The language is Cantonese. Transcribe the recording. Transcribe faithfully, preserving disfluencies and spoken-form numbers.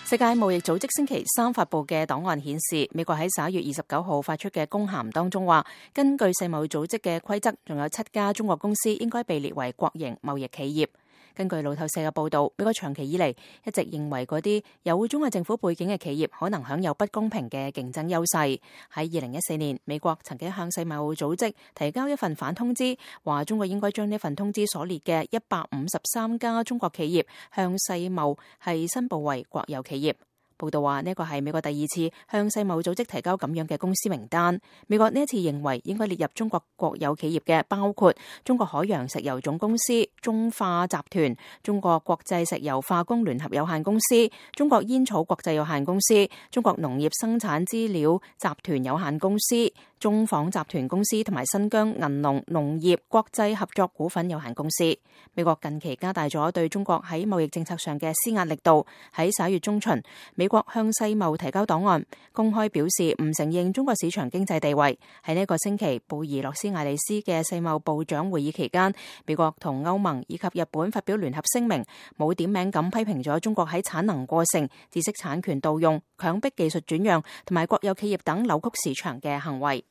世界貿易組織星期三發佈嘅檔案顯示，美國喺十一月二十九號發出嘅公函當中話，根據世貿組織嘅規則，仲有七家中國公司應該被列為國營貿易企業。根據路透社嘅報導，美國長期以嚟一直認為嗰啲有中國政府背景嘅企業可能享有不公平嘅競爭優勢。喺二零一四年，美國曾經向世貿組織提交一份反通知，話中國應該將呢份通知所列嘅一百五十三家中國企業向世貿係申報為國有企業。報道話呢個係美國第二次向世貿組織提交咁樣嘅公司名單。美國呢一次認為應該列入中國國有企業嘅包括中國海洋石油總公司、中化集團、中國國際石油化工聯合有限公司、中國煙草國際有限公司、中國農業生產資料集團有限公司、中紡集團公司同埋新疆銀農農業國際合作股份有限公司。美國近期加大咗對中國喺貿易政策上嘅施壓力度。喺十一月中旬，美國向世貿提交檔案，公開表示唔承認中國市場經濟地位。喺呢個星期，布宜諾斯艾利斯嘅世貿部長會議期間，美國同歐盟以及日本發表聯合聲明，冇點名咁批評咗中國喺產能過剩、知識產權盜用、強迫技術轉讓同埋國有企業等扭曲市場嘅行為。